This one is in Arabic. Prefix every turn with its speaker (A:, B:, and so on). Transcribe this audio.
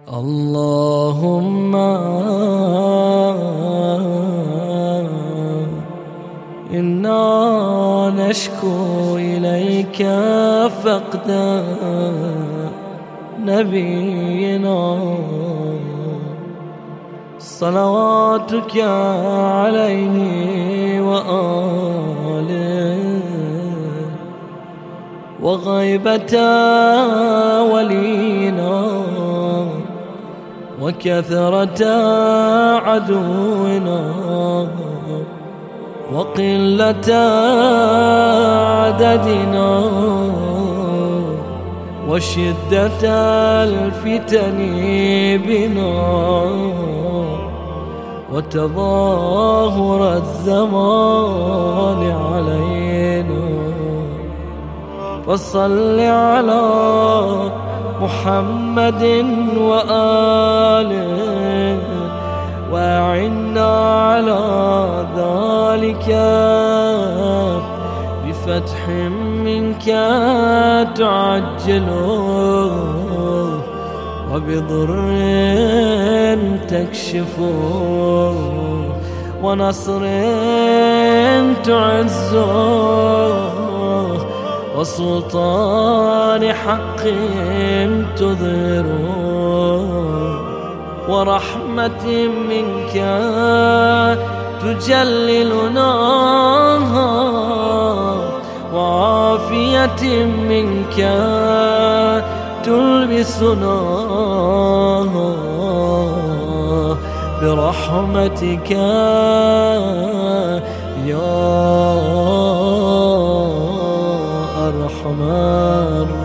A: اللهم إنا نشكو إليك فقد نبينا صلواتك عليه وآله وغيبة ولينا وكثرة عدونا وقلة عددنا وشدة الفتن بنا وتظاهر الزمان علينا فصل على محمد وآله وأعنا على ذلك بفتح منك تعجل وبضر تكشف ونصر تعز وسلطان حق تظهر ورحمة منك تجللنا وعافية منك تلبسنا برحمتك يا أرحم الراحمين.